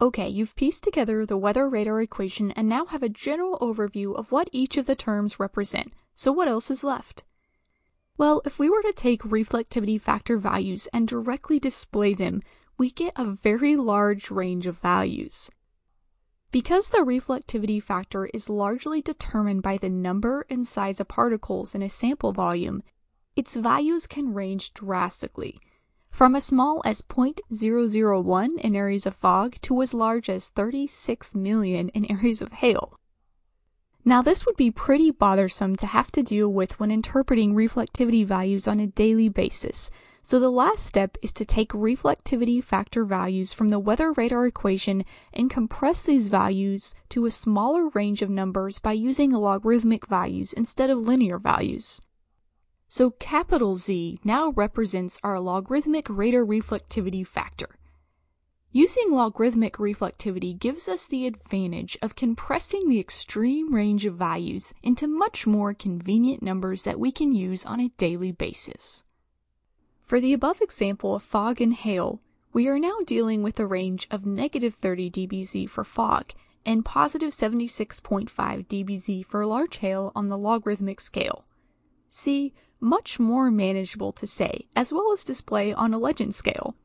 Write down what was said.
Okay, you've pieced together the weather radar equation and now have a general overview of what each of the terms represent. So what else is left? Well, if we were to take reflectivity factor values and directly display them, we get a very large range of values. Because the reflectivity factor is largely determined by the number and size of particles in a sample volume, its values can range drastically, from as small as 0.001 in areas of fog to as large as 36 million in areas of hail. Now, this would be pretty bothersome to have to deal with when interpreting reflectivity values on a daily basis, so the last step is to take reflectivity factor values from the weather radar equation and compress these values to a smaller range of numbers by using logarithmic values instead of linear values. So capital Z now represents our logarithmic radar reflectivity factor. Using logarithmic reflectivity gives us the advantage of compressing the extreme range of values into much more convenient numbers that we can use on a daily basis. For the above example of fog and hail, we are now dealing with a range of -30 dBz for fog and +76.5 dBz for large hail on the logarithmic scale. See, much more manageable to say, as well as display on a legend scale.